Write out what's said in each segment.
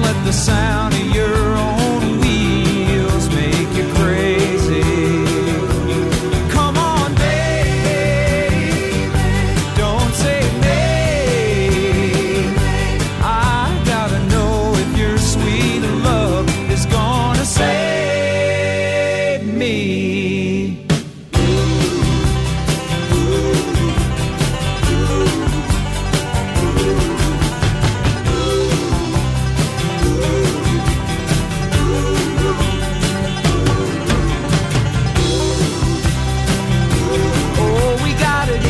let the sound of your own wheels make you crazy. Come on, baby, don't say maybe. I gotta know if your sweet love is gonna save me. Oh, we got it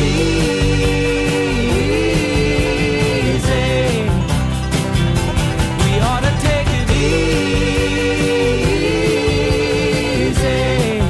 easy. We ought to take it easy.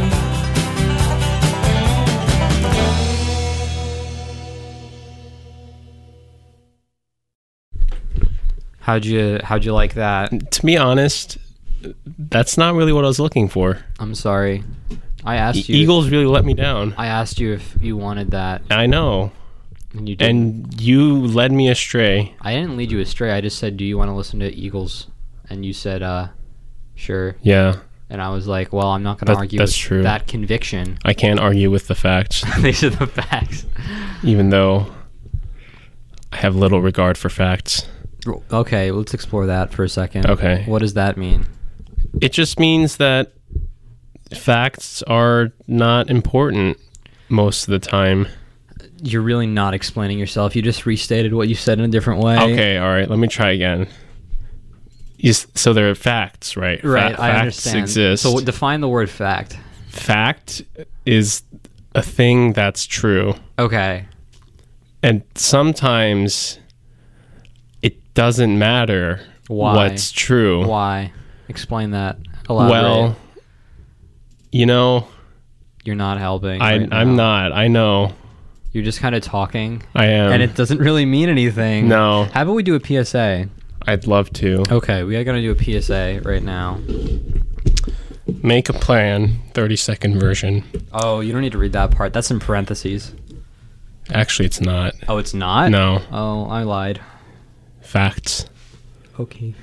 How'd you like that? To be honest, that's not really what I was looking for. I'm sorry. I asked you. Eagles really let me down. I asked you if you wanted that, I know. and you didn't. And you led me astray. I didn't lead you astray. I just said, "Do you want to listen to Eagles?" And you said, "Sure." Yeah, And I was like, "Well, I'm not going to argue that's with true. that conviction." I can't argue with the facts, These are the facts. even though I have little regard for facts. Okay, let's explore that for a second. Okay. What does that mean? It just means that facts are not important most of the time. You're really not explaining yourself. You just restated what you said in a different way. Okay, all right, let me try again. So there are facts, right? Right, I facts understand. exist. So define the word fact. Fact is a thing that's true. Okay. And sometimes it doesn't matter Why? what's true. Why? Explain that. Elaborate. Well, you know, You're not helping. I'm now. not. I know. You're just kind of talking. I am. And it doesn't really mean anything. No. How about we do a PSA? I'd love to. Okay, we are going to do a PSA right now. Make a plan, 30-second version. Oh, you don't need to read that part. That's in parentheses. Actually, it's not. Oh, it's not? No. Oh, I lied. Facts. Okay.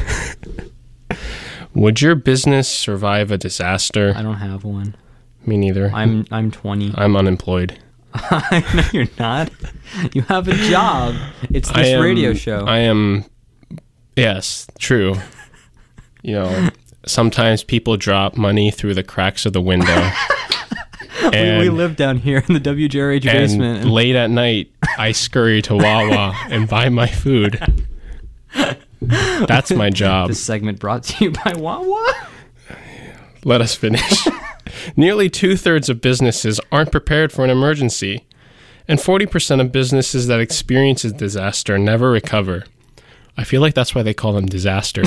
Would your business survive a disaster? I don't have one. Me neither. I'm 20. I'm unemployed. No, you're not. You have a job. It's this radio show. I am. Yes, true. You know, sometimes people drop money through the cracks of the window. We live down here in the WJRH and basement. late at night, I scurry to Wawa and buy my food. That's my job. This segment brought to you by Wawa. Let us finish. Nearly 2/3 of businesses aren't prepared for an emergency, and 40% of businesses that experience a disaster never recover. I feel like that's why they call them disasters.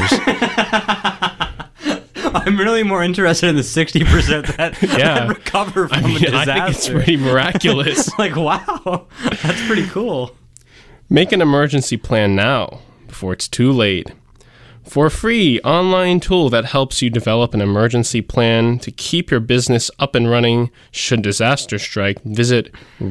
I'm really more interested in the 60% that recover from a disaster. I think it's pretty miraculous. Like, wow, that's pretty cool. Make an emergency plan now, before it's too late. For a free online tool that helps you develop an emergency plan to keep your business up and running should disaster strike, visit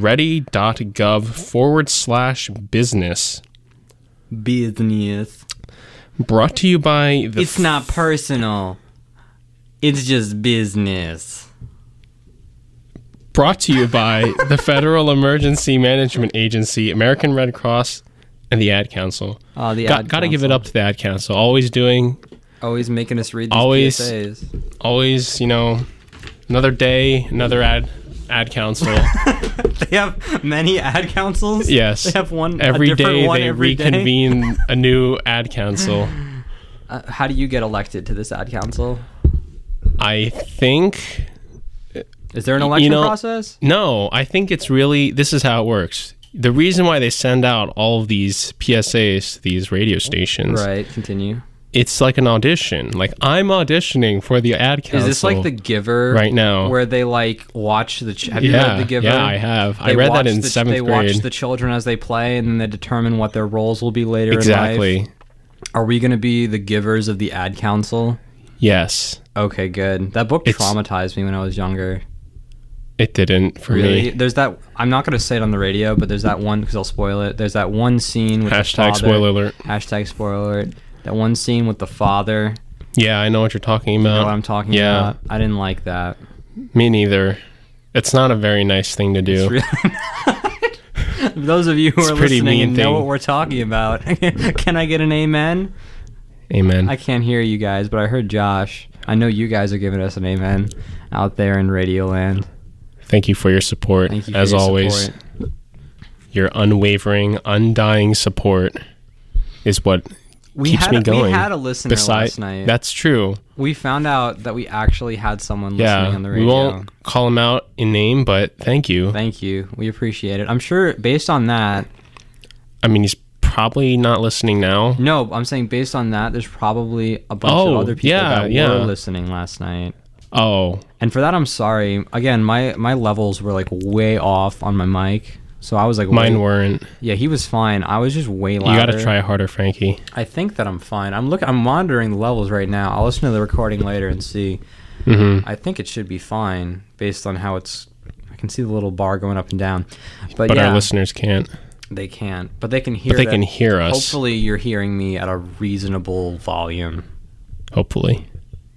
ready.gov/business. Business. Brought to you by the... It's not personal. It's just business. Brought to you by the Federal Emergency Management Agency, American Red Cross, and the Ad Council. Oh, the Got to give it up to the Ad Council. Always making us read these PSAs. Always, you know, another day, another ad council. They have many ad councils? Yes. They have one every a different day. one They every day? reconvene a new ad council. How do you get elected to this ad council? I think... Is there an election process? No, I think it's really... This is how it works. The reason why they send out all of these PSAs to these radio stations... Right, continue. It's like an audition. Like, I'm auditioning for the ad council. Is this like The Giver? Right now. Where they, like, watch the... Have you read The Giver? Yeah, I have. I read that in 7th grade. They watch the children as they play, and then they determine what their roles will be later in life. Exactly. Are we going to be the givers of the ad council? Yes. Okay, good. That book traumatized me when I was younger. It didn't for me. There's that... I'm not going to say it on the radio, but there's that one... Because I'll spoil it. There's that one scene with Hashtag spoiler alert. Hashtag spoiler alert. That one scene with the father. Yeah, I know what you're talking You about. know what I'm talking Yeah. about? I didn't like that. Me neither. It's not a very nice thing to do. It's really Those of you who It's are a pretty listening mean and know thing. what we're talking about, can I get an amen? Amen. I can't hear you guys, but I heard Josh. I know you guys are giving us an amen out there in Radio Land. Thank you for your support. Thank you for As your always, support. your unwavering, undying support is what keeps me going. We had a listener last night. That's true. We found out that we actually had someone listening Yeah, on the we radio. won't call him out in name, but thank you. Thank you. We appreciate it. I'm sure based on that, I mean, he's probably not listening now. no, I'm saying based on that, there's probably a bunch Oh, of other people yeah, that yeah. were listening last night. Oh, And for that, I'm sorry. Again, my levels were like way off on my mic. So I was like, mine way- weren't. Yeah, he was fine. I was just way louder. You got to try harder, Frankie. I think that I'm fine. I'm monitoring the levels right now. I'll listen to the recording later and see. Mm-hmm. I think it should be fine based on how it's. I can see the little bar going up and down. But But yeah, our listeners can't. they can't. But they can hear. But they that- can hear us. Hopefully, you're hearing me at a reasonable volume. Hopefully.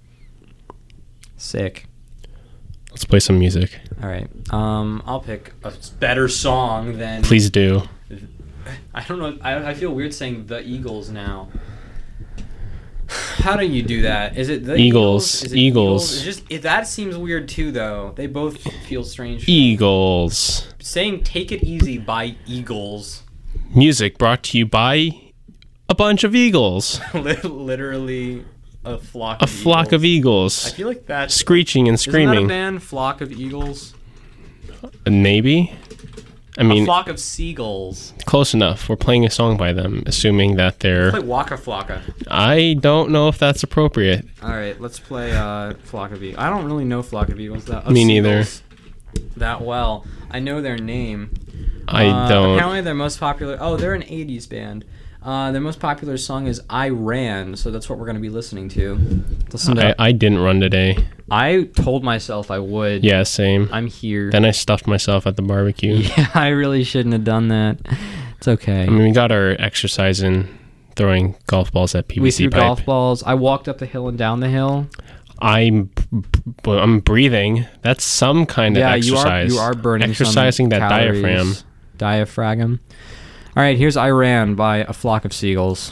Sick. Let's play some music. All right. I'll pick a better song than. Please do. I don't know. I feel weird saying the Eagles now. How do you do that? Is it the Eagles. Is it Eagles. It's just that seems weird too, though. They both feel strange. Eagles. Saying "Take It Easy" by Eagles, Music brought to you by a bunch of eagles. literally a flock. A flock of I eagles. feel like that's Screeching and Isn't that a screaming. band? Flock of Eagles. Maybe. I A mean, flock of seagulls. close enough. We're playing a song by them, assuming that they're... Play Waka Flocka. I don't know if that's appropriate. All right, let's play Flock of Eagles. I don't really know Flock of Eagles that. Me neither. Seagulls that well. I know their name. I don't. Apparently, their most popular. Oh, they're an '80s band. Their most popular song is "I Ran," so that's what we're going to be listening to. Listen to. I didn't run today. I told myself I would. Yeah, same. I'm here. Then I stuffed myself at the barbecue. Yeah, I really shouldn't have done that. It's okay. I mean, we got our exercise in throwing golf balls at PVC We threw pipe. golf balls. I walked up the hill and down the hill. I'm breathing. That's some kind of exercise. You are burning exercising some that calories. diaphragm. Diaphragm. All right, here's "I Ran" by A Flock of Seagulls.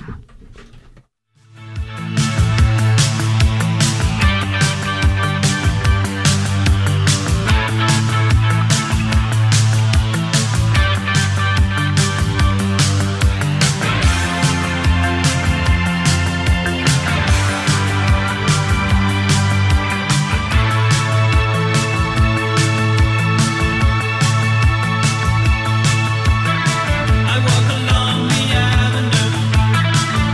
I walk along the avenue.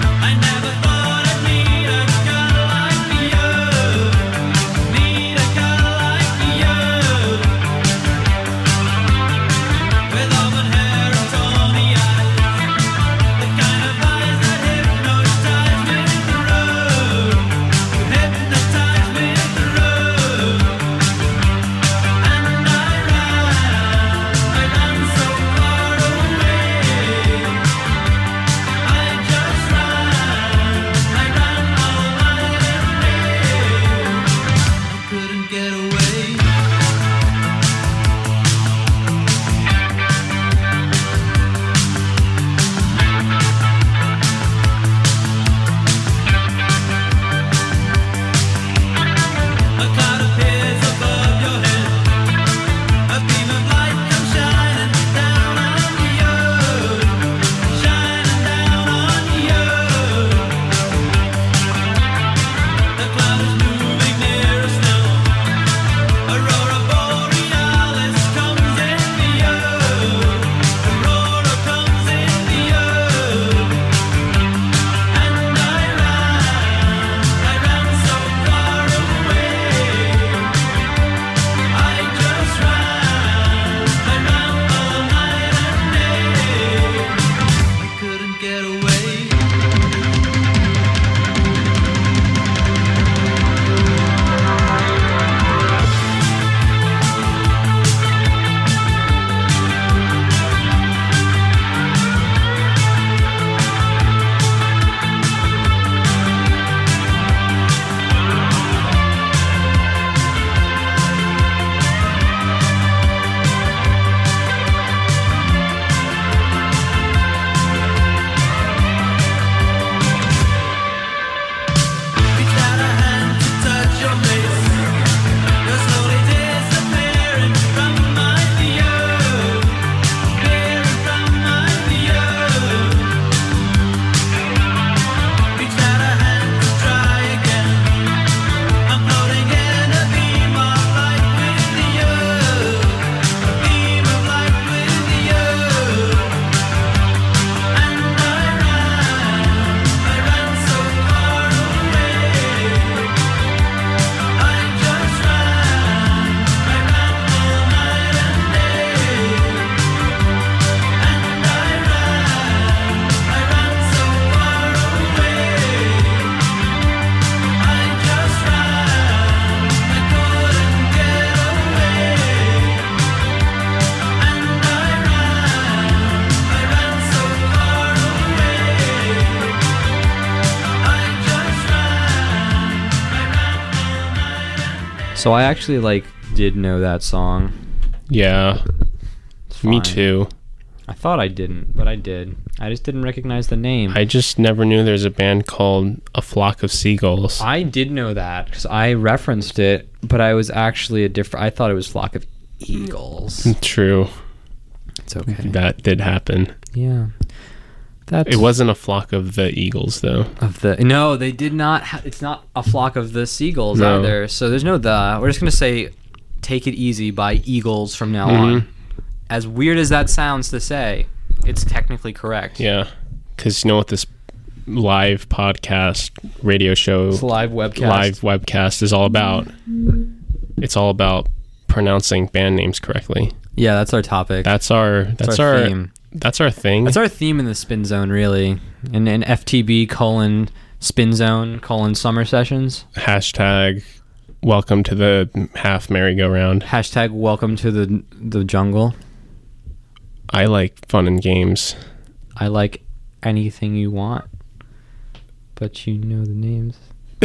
So I actually did know that song. Yeah, It's me fine. too. I thought I didn't, but I did. I just didn't recognize the name. I just never knew there's a band called A Flock of Seagulls. I did know that because I referenced it, but I was actually I thought it was Flock of Eagles. True, It's okay. that did happen. Yeah. That's It wasn't a flock of the eagles, though. No, they did not. It's not a flock of the seagulls No. either. So there's no the. We're just gonna say, "Take It Easy" by Eagles from now on. As weird as that sounds to say, it's technically correct. Yeah, because you know what this live podcast radio show, It's a live webcast. is all about? It's all about pronouncing band names correctly. Yeah, that's our topic. That's our theme. That's our thing. That's our theme in the Spin Zone, really. And FTB : Spin Zone : Summer Sessions. Hashtag welcome to the half merry-go-round. Hashtag welcome to the jungle. I like fun and games. I like anything you want, but you know the names.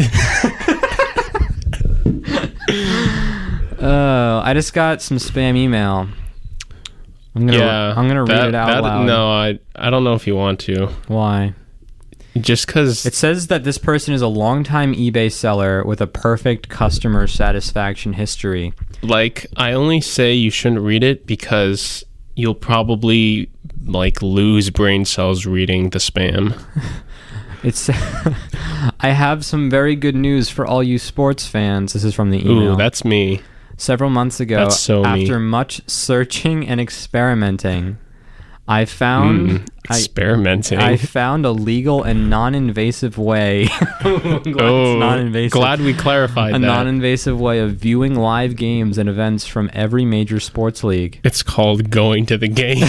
I just got some spam email. I'm gonna read it out loud. No, I don't know if you want to. Why? Just because It says that this person is a longtime eBay seller with a perfect customer satisfaction history. I only say you shouldn't read it because you'll probably lose brain cells reading the spam. It's I have some very good news for all you sports fans. This is from the email. Ooh, that's me. Several months ago, That's so me. after much searching and experimenting, I found Experimenting. I found a legal and non-invasive way. Glad it's non-invasive. Glad we clarified A that. non-invasive way of viewing live games and events from every major sports league. It's called going to the game.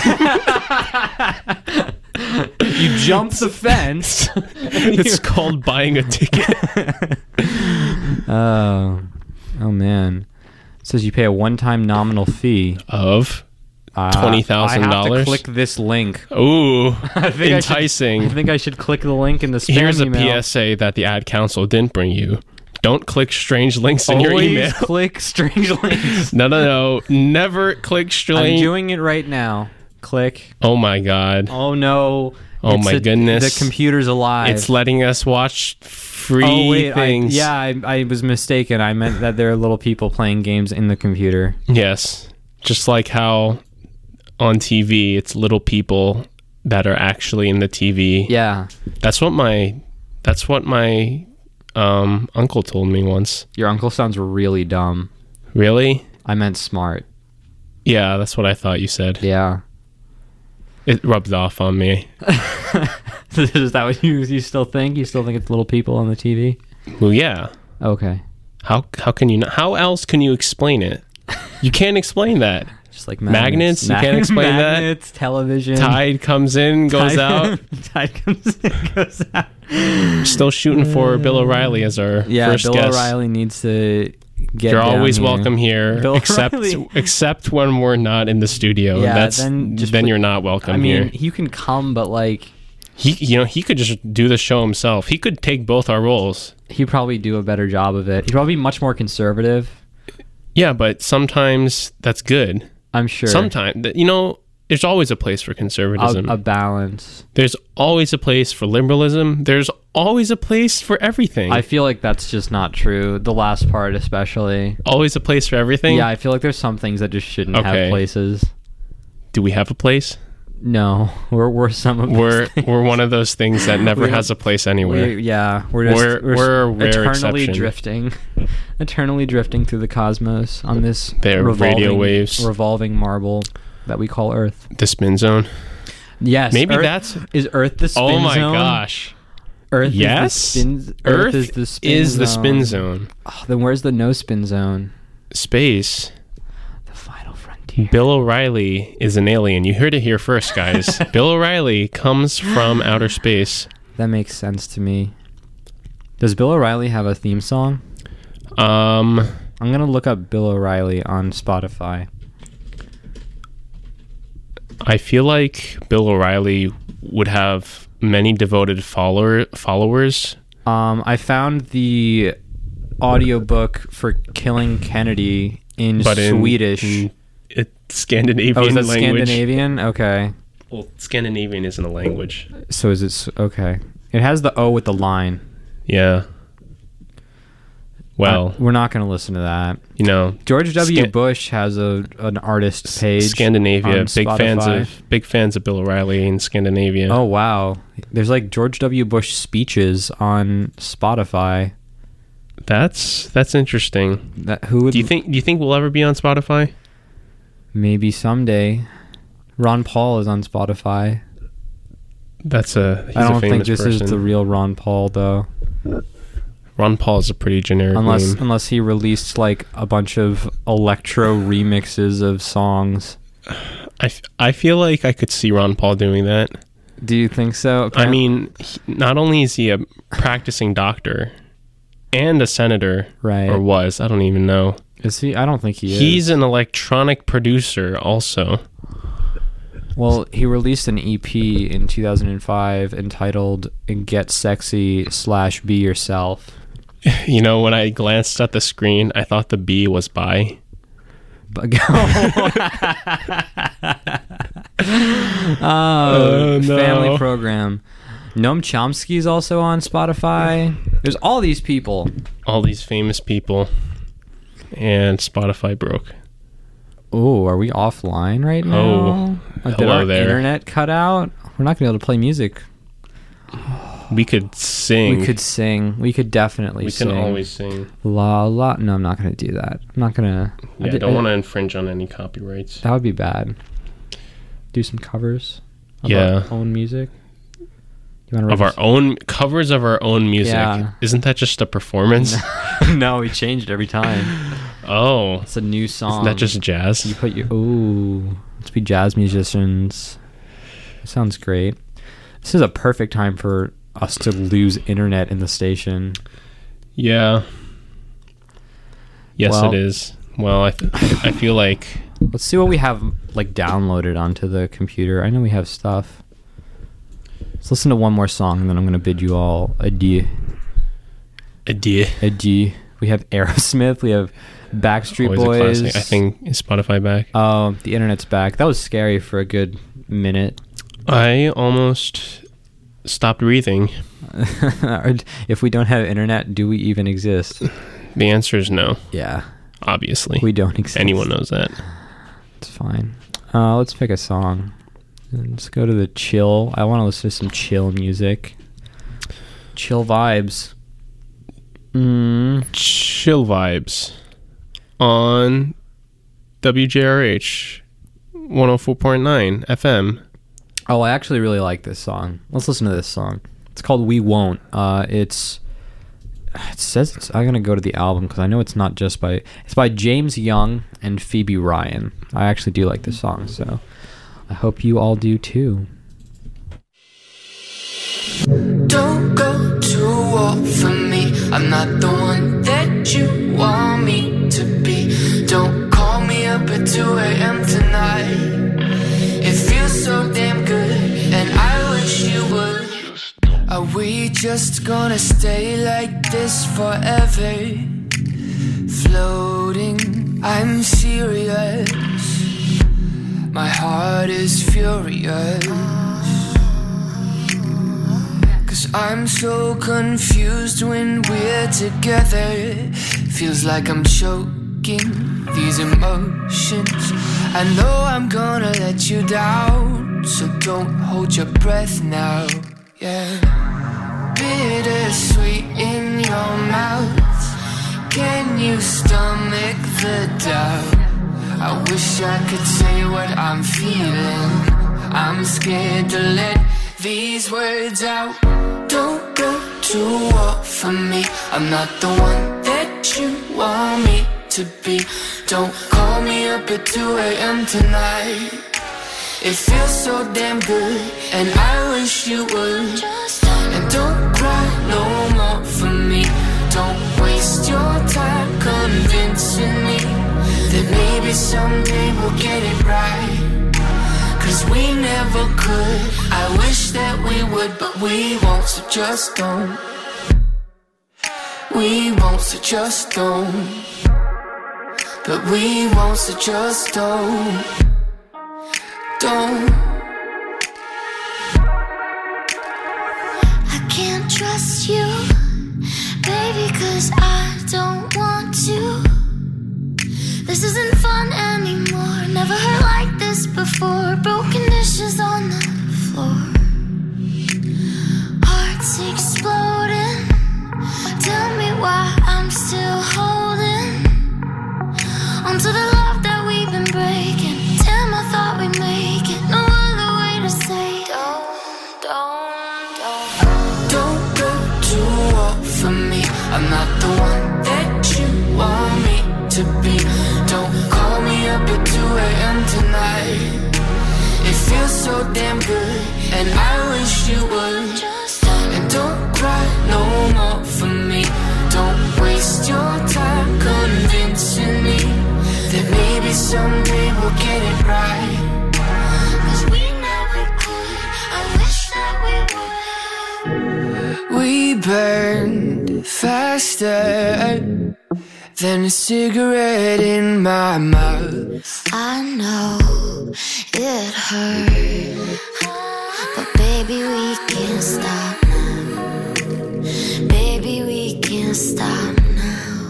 You jump the fence. It's called buying a ticket. Oh man. It says you pay a one-time nominal fee. Of I $20,000. have to click this link. Ooh, I think enticing. I think I should click the link in the spam Here's a email. PSA that the ad council didn't bring you. Don't click strange links in your Always email. click strange links. No. Never click I'm strange. doing it right now. Click. Oh my god. Oh no. Oh my goodness. The computer's alive. It's letting us watch free Oh wait, things. I was mistaken. I meant that there are little people playing games in the computer. Yes. Just like how on TV it's little people that are actually in the TV. Yeah. That's what my uncle told me once. Your uncle sounds really dumb. Really? I meant smart. Yeah, that's what I thought you said. Yeah. It rubbed off on me. Is that what you still think? You still think it's little people on the TV? Well, yeah. Okay. How can you not? How else can you explain it? You can't explain that. Just like Magnets? You can't explain that? Magnets, television. Tide comes in, goes out. Tide comes in, goes out. Still shooting for Bill O'Reilly as our first Bill guest. O'Reilly needs to get You're down always here. welcome here, Bill except O'Reilly. except when we're not in the studio. Yeah, then then you're not welcome I mean, here. you can come, but He could just do the show himself. He could take both our roles. he'd probably do a better job of it. He'd probably be much more conservative. Yeah, but sometimes that's good. I'm sure. Sometimes, there's always a place for conservatism. a balance. There's always a place for liberalism. There's always a place for everything. I feel like that's just not true. The last part, especially. Always a place for everything? Yeah, I feel like there's some things that just shouldn't Okay. have places. Do we have a place? No, we're some of those things. We're one of those things that never We- has a place anywhere. We're a rare eternally exception. eternally drifting through the cosmos on this They're radio waves. revolving marble that we call Earth. The spin zone. Yes, Maybe Earth, is Earth the spin zone? Oh my gosh. Earth Yes. is the spin. Earth is the spin is zone. the spin zone. Oh, then where's the no spin zone? Space. The final frontier. Bill O'Reilly is an alien. You heard it here first, guys. Bill O'Reilly comes from outer space. That makes sense to me. Does Bill O'Reilly have a theme song? Um, I'm gonna look up Bill O'Reilly on Spotify. I feel like Bill O'Reilly would have many devoted followers. I found the audiobook for Killing Kennedy in Swedish. It's Scandinavian Oh, is that language. Scandinavian? Okay. Well, Scandinavian isn't a language. So is it... Okay. It has the O with the line. Yeah. Well, We're not going to listen to that. you know, George W. Bush has an artist page. Scandinavia, on Spotify. big fans of Bill O'Reilly in Scandinavia. Oh, wow. There's like George W. Bush speeches on Spotify. That's interesting. Who would... Do you think we'll ever be on Spotify? Maybe someday. Ron Paul is on Spotify. He's I don't a famous think this person. is the real Ron Paul, though. Ron Paul is a pretty generic name. Unless he released like a bunch of electro remixes of songs. I feel like I could see Ron Paul doing that. Do you think so? I mean, not only is he a practicing doctor and a senator, Right. or was, I don't even know. Is he? I don't think he is. He's an electronic producer also. Well, he released an EP in 2005 entitled "Get Sexy / Be Yourself." You know, when I glanced at the screen, I thought the B was bi. But Oh, no. Family program. Noam Chomsky's also on Spotify. There's all these people. All these famous people. And Spotify broke. Oh, are we offline right now? Oh, Did hello our there. internet cut out? We're not gonna be able to play music. We could sing. We could sing. We could definitely We sing. can always sing. La la. No, I'm not gonna do that. I'm not gonna. Yeah, I don't want to infringe on any copyrights. That would be bad. Do some covers. Of Yeah. Our own music. You want to Of our own covers of our own music. Yeah. Isn't that just a performance? No, we changed it every time. Oh, It's a new song. isn't that just jazz? You put your let's be jazz musicians. Sounds great. This is a perfect time for us to lose internet in the station. Yeah. Yes, Well- it is. Well, I feel like Let's see what we have like downloaded onto the computer. I know we have stuff. Let's listen to one more song and then I'm gonna bid you all adieu. Adieu. Adieu. We have Aerosmith. We have Backstreet Always a Boys. classic. I think is Spotify back. Oh, the internet's back. That was scary for a good minute. I almost stopped breathing. If we don't have internet, do we even exist? The answer is no. Yeah, Obviously, we don't exist. anyone knows that. It's fine. Let's pick a song. Let's go to the chill. I want to listen to some chill music. Chill vibes. Chill vibes on WJRH 104.9 FM. Oh, I actually really like this song. Let's listen to this song. It's called "We Won't." It says it's. I'm gonna go to the album because I know it's not just by. It's by James Young and Phoebe Ryan. I actually do like this song, so I hope you all do too. Don't go to war for me. I'm not the one that you want me to be. Don't call me up at 2 a.m. tonight. It feels so damn good, and I wish you would. Are we just gonna stay like this forever? Floating, I'm serious. My heart is furious. 'Cause I'm so confused when we're together. Feels like I'm choking these emotions. I know I'm gonna let you down, so don't hold your breath now. Yeah. Bittersweet in your mouth. Can you stomach the doubt? I wish I could say what I'm feeling. I'm scared to let these words out. Don't go to war for me. I'm not the one that you want me to be. Don't call me up at 2 a.m. tonight. It feels so damn good, and I wish you would. And don't cry no more for me. Don't waste your time convincing me that maybe someday we'll get it right. 'Cause we never could. I wish that we would, but we won't, so just don't. we won't, so just don't. But we won't, so just don't. Don't. I can't trust you, baby, 'cause I don't want to. This isn't fun anymore. Never hurt like this before. Broken dishes on the floor. Hearts exploding. Tell me why I'm still holding onto the love that we've been breaking. Damn, I thought we'd make it. No other way to say don't. Don't go to war for me. I'm not the one that you want me to be. Don't call me up at 2 a.m. tonight. It feels so damn good, and I wish you would. And don't cry no more for me. Don't waste your time convincing me that maybe someday we'll get it right. 'Cause we never could. I wish that we would. We burned faster than a cigarette in my mouth. I know it hurt, but baby, we can't stop now. Baby, we can't stop now.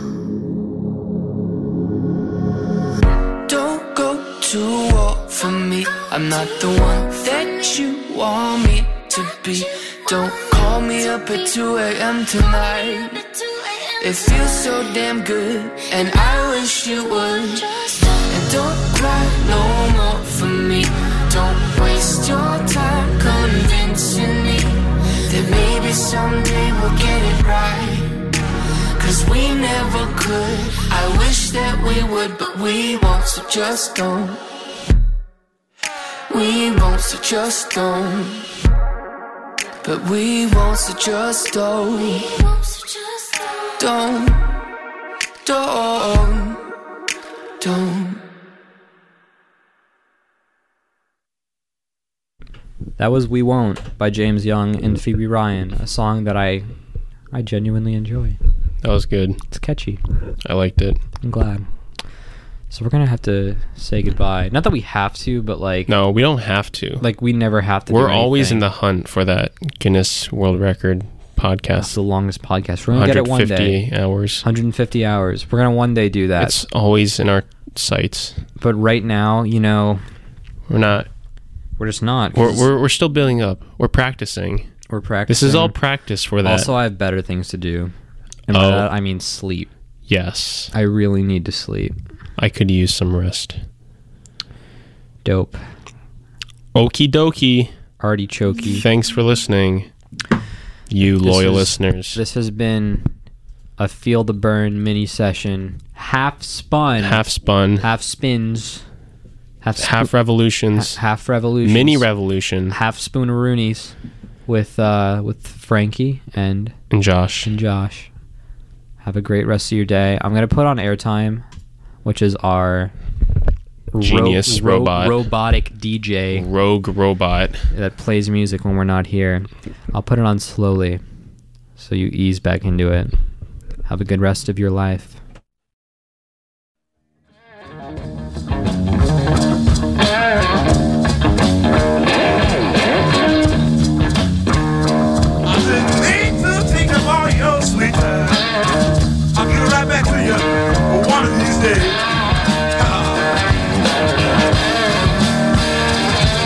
Don't go to war for me. I'm not the one that you want me to be. Don't call me up at 2 a.m. tonight. It feels so damn good, and I wish you would. And don't cry no more for me. Don't waste your time convincing me that maybe someday we'll get it right. 'Cause we never could. I wish that we would, but we won't, so just don't. We won't, so just don't. But we won't, so just don't. Don't. That was We Won't by James Young and Phoebe Ryan, a song that I genuinely enjoy. That was good. It's catchy. I liked it. I'm glad. So we're going to have to say goodbye. Not that we have to, but like... No, we don't have to. Like, we never have to. We're always in the hunt for that Guinness World Record podcast. That's the longest podcast. We're going to get it one day. 150 hours. 150 hours. We're going to one day do that. It's always in our sights. But right now, you know... We're not. We're just not. We're still building up. We're practicing. We're practicing. This is all practice for that. Also, I have better things to do. And by that, I mean sleep. Yes. I really need to sleep. I could use some rest. Dope. Okie dokie. Artichokey. Thanks for listening, you loyal listeners. This has been a Feel the Burn mini session. Half spun. Half spun. Half spins. Half revolutions. Half revolutions. Mini revolution. Half spooneroonies with Frankie and Josh. Have a great rest of your day. I'm going to put on Airtime, which is our genius robotic DJ. Rogue robot. That plays music when we're not here. I'll put it on slowly so you ease back into it. Have a good rest of your life.